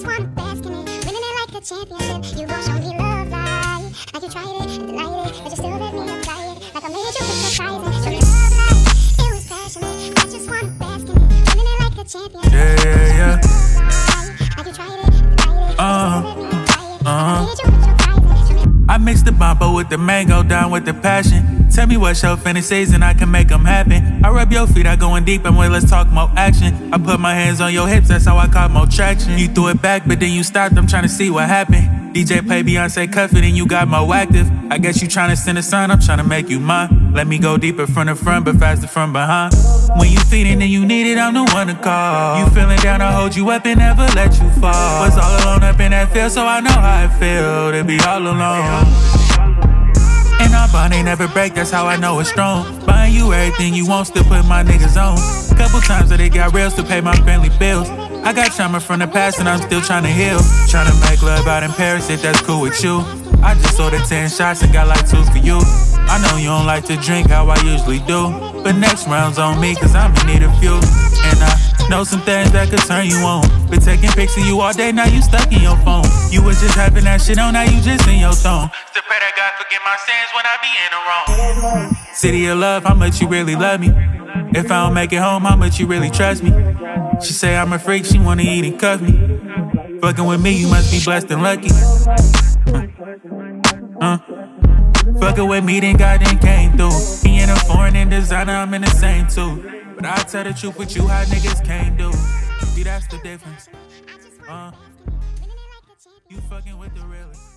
wanna bask in it, winning it like a championship. You gon' show me love like you tried it and denied it, but you still let me apply it. Like I made you put your size in. Show me love like it was passionate. I just wanna bask in it, winning it like a championship. Yeah. Like you tried it and denied it, but you still let me apply it. Like I made you put your size in. I mix the bumper with the mango down with the passion. Tell me what's your fantasies and I can make them happen. I rub your feet, I going deep and wait, let's talk more action. I put my hands on your hips, that's how I caught more traction. You threw it back, but then you stopped, I'm trying to see what happened. DJ play Beyonce cuff it and you got more active. I guess you trying to send a sign, I'm trying to make you mine. Let me go deeper from the front, but faster from behind. When you feeding and you need it, I'm the one to call. You feeling down, I hold you up and never let you fall. Was all alone up in that field, so I know how it feel to be all alone. And our bond ain't never break, that's how I know it's strong. Buying you everything you want, still put my niggas on. Couple times that it got real, still pay my family bills. I got trauma from the past and I'm still trying to heal. Trying to make love out in Paris, if that's cool with you. I just ordered 10 shots and got like 2 for you. I know you don't like to drink how I usually do, but next round's on me cause I'm in need of you. And I know some things that could turn you on. Been taking pics of you all day, now you stuck in your phone. You was just having that shit on, now you just in your zone. Still pray that God forgive my sins when I be in the wrong. City of love, how much you really love me? If I don't make it home, how much you really trust me? She say I'm a freak, she wanna eat and cuff me. Fucking with me, you must be blessed and lucky. Fucking with me, then God then came through. He in a foreign and designer, I'm in the same too. But I'll tell the truth with you, how niggas can't do. See, that's the difference. You fucking with the realest.